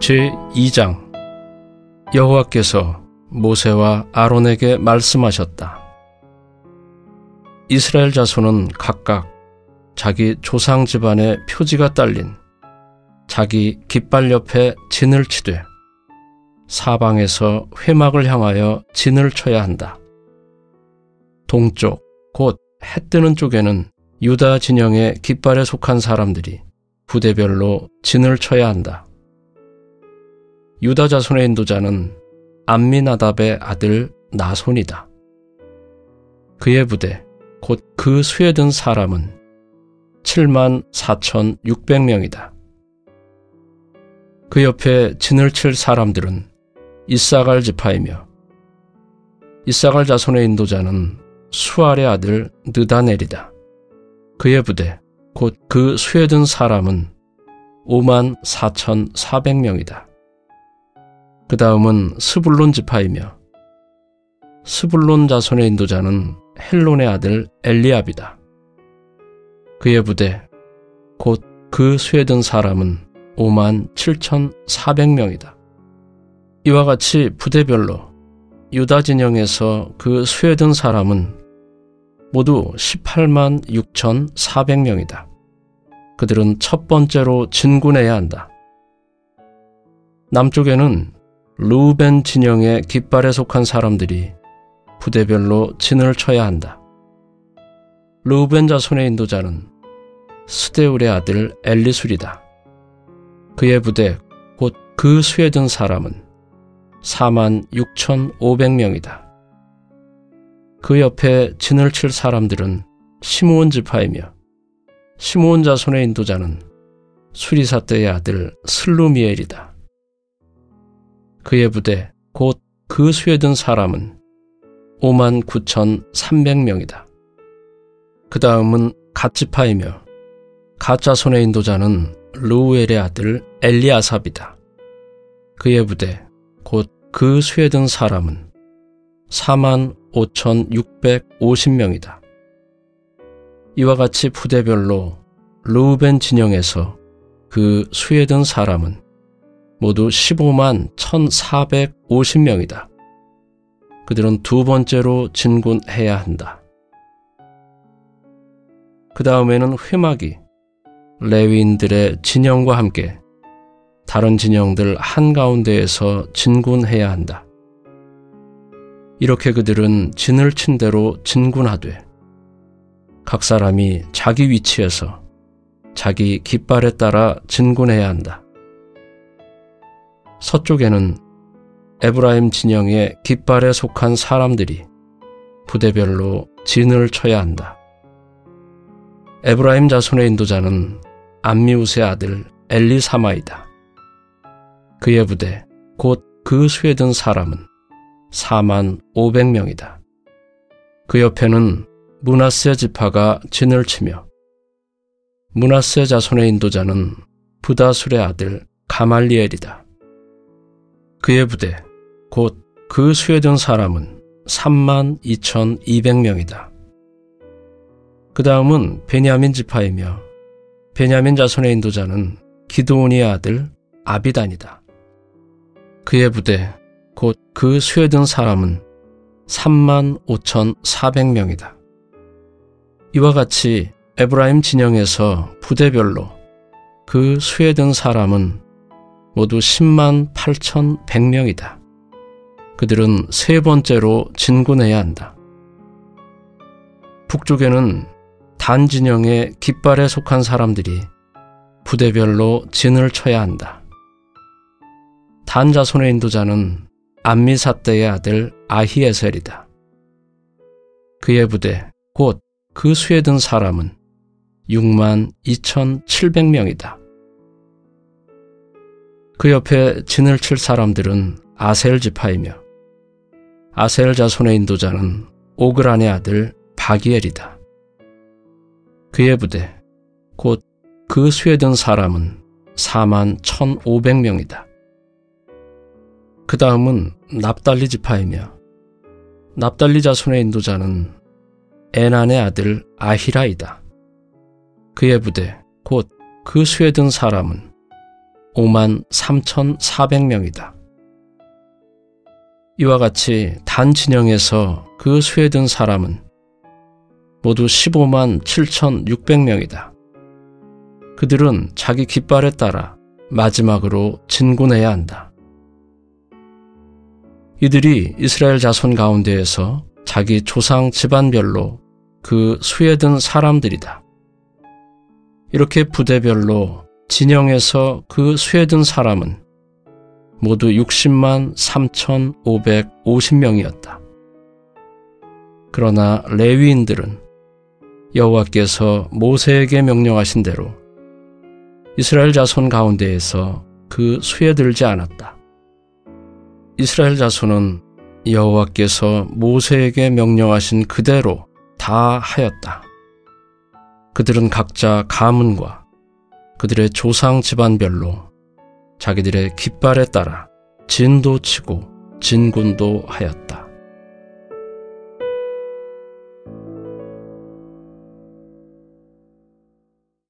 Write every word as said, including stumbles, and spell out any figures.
제이 장. 여호와께서 모세와 아론에게 말씀하셨다. 이스라엘 자손은 각각 자기 조상 집안의 표지가 딸린 자기 깃발 옆에 진을 치되 사방에서 회막을 향하여 진을 쳐야 한다. 동쪽, 곧 해 뜨는 쪽에는 유다 진영의 깃발에 속한 사람들이 부대별로 진을 쳐야 한다. 유다 자손의 인도자는 암미나답의 아들 나손이다. 그의 부대, 곧 그 수에 든 사람은 칠만 사천육백 명이다. 그 옆에 진을 칠 사람들은 이사갈 지파이며 이사갈 자손의 인도자는 수알의 아들 느다넬이다. 그의 부대, 곧 그 수에 든 사람은 오만 사천사백 명이다. 그 다음은 스불론 지파이며 스불론 자손의 인도자는 헬론의 아들 엘리압이다. 그의 부대, 곧 그 수에 든 사람은 오만 칠천사백 명이다. 이와 같이 부대별로 유다 진영에서 그 수에 든 사람은 모두 십팔만 육천사백 명이다. 그들은 첫 번째로 진군해야 한다. 남쪽에는 르우벤 진영의 깃발에 속한 사람들이 부대별로 진을 쳐야 한다. 르우벤 자손의 인도자는 스데울의 아들 엘리술이다. 그의 부대, 곧 그 수에 든 사람은 사만 육천오백 명이다. 그 옆에 진을 칠 사람들은 시므온 지파이며 시므온 자손의 인도자는 수리사떼의 아들 슬루미엘이다. 그의 부대, 곧 그 수에 든 사람은 오만 구천삼백 명이다. 그 다음은 갓 지파이며 갓 자손의 인도자는 르우엘의 아들 엘리아삽이다. 그의 부대, 곧 그 수에 든 사람은 사만 오천육백오십 명이다. 이와 같이 부대별로 르우벤 진영에서 그 수에 든 사람은 모두 십오만 천사백오십 명이다. 그들은 두 번째로 진군해야 한다. 그 다음에는 회막이 레위인들의 진영과 함께 다른 진영들 한가운데에서 진군해야 한다. 이렇게 그들은 진을 친 대로 진군하되 각 사람이 자기 위치에서 자기 깃발에 따라 진군해야 한다. 서쪽에는 에브라임 진영의 깃발에 속한 사람들이 부대별로 진을 쳐야 한다. 에브라임 자손의 인도자는 암미우스의 아들 엘리사마이다. 그의 부대, 곧 그 수에 든 사람은 사만 오백 명이다. 그 옆에는 므낫세 지파가 진을 치며 므낫세 자손의 인도자는 부다술의 아들 가말리엘이다. 그의 부대, 곧 그 수에 든 사람은 삼만 이천이백 명이다. 그 다음은 베냐민 지파이며 베냐민 자손의 인도자는 기드온이의 아들 아비단이다. 그의 부대, 곧 그 수에 든 사람은 삼만 오천사백 명이다. 이와 같이 에브라임 진영에서 부대별로 그 수에 든 사람은 모두 십만 팔천백 명이다. 그들은 세 번째로 진군해야 한다. 북쪽에는 단 진영의 깃발에 속한 사람들이 부대별로 진을 쳐야 한다. 단 자손의 인도자는 암미사떼의 아들 아히에셀이다. 그의 부대, 곧 그 수에 든 사람은 육만 이천칠백 명이다. 그 옆에 진을 칠 사람들은 아셀 지파이며 아셀 자손의 인도자는 오그란의 아들 바기엘이다. 그의 부대, 곧 그 수에 든 사람은 사만 천오백 명이다. 그 다음은 납달리 지파이며 납달리 자손의 인도자는 에난의 아들 아히라이다. 그의 부대, 곧 그 수에 든 사람은 오만 삼천사백 명이다. 이와 같이 단 진영에서 그 수에 든 사람은 모두 십오만 칠천육백 명이다. 그들은 자기 깃발에 따라 마지막으로 진군해야 한다. 이들이 이스라엘 자손 가운데에서 자기 조상 집안별로 그 수에 든 사람들이다. 이렇게 부대별로 진영에서 그 수에 든 사람은 모두 육십만 삼천오백오십 명이었다. 그러나 레위인들은 여호와께서 모세에게 명령하신 대로 이스라엘 자손 가운데에서 그 수에 들지 않았다. 이스라엘 자손은 여호와께서 모세에게 명령하신 그대로 다 하였다. 그들은 각자 가문과 그들의 조상 집안별로 자기들의 깃발에 따라 진도 치고 진군도 하였다.